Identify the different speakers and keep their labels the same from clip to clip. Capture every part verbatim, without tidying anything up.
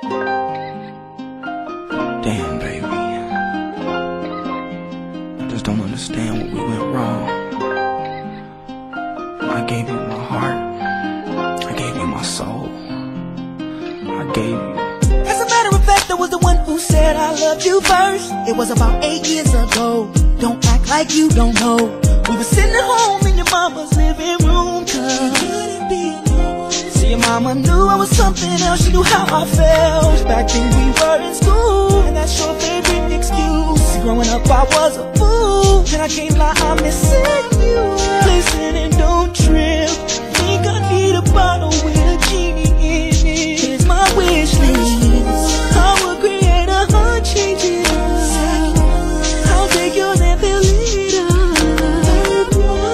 Speaker 1: Damn, baby, I just don't understand what we went wrong. I gave you my heart, I gave you my soul, I gave you.
Speaker 2: As a matter of fact, I was the one who said I loved you first. It was about eight years ago. Don't act like you don't know. We were sitting at home in your mama's living room, cause couldn't be alone. See, your mama knew I was something else. She knew how I felt back then we were in school, and that's your favorite excuse. See, growing up I was a fool, and I can't lie, I'm missing you. Listen and don't trip. Think I need a bottle with a genie in it. Here's my wish list. I will create a heart changing up. I'll take yours and fill it up.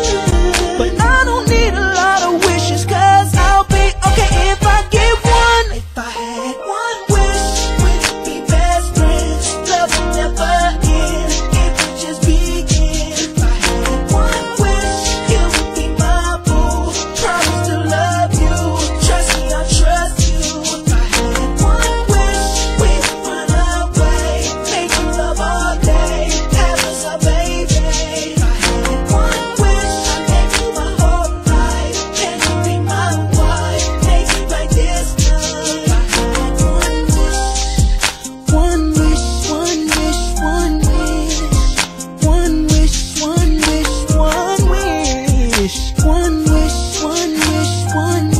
Speaker 2: But I don't need a lot of wishes, cause I'll be okay if I get one. If I had one wish, we'd be best friends. Love will never end, it would just begin. If I had one wish, you would be my boo. Promise to love you, trust me, I'll trust you. If I had one wish, we'd run away, make you love all day, have us a baby. If I had one wish, I'd make you my whole life, and you be my wife, make it like this time. If I had one wish, one wish, one wish, one wish, one wish, one wish, one wish, one wish, one wish, one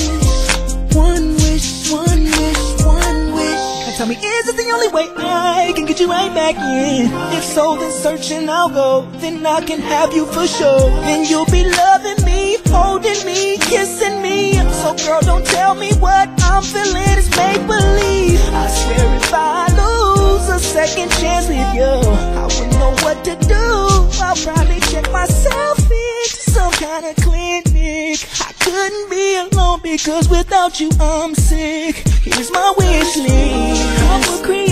Speaker 2: wish, one wish, one wish, one wish. Now tell me, is this the only way I can get you right back in? If so, then searching I'll go. Then I can have you for sure. Then you'll be loving me, holding me, kissing me. So girl, don't tell me what I'm feeling is make believe. I swear if I lose a second chance with you, I wouldn't know what to do. I'll probably check myself into some kind of clinic. I couldn't be alone because without you I'm sick. Here's my wish list. I will create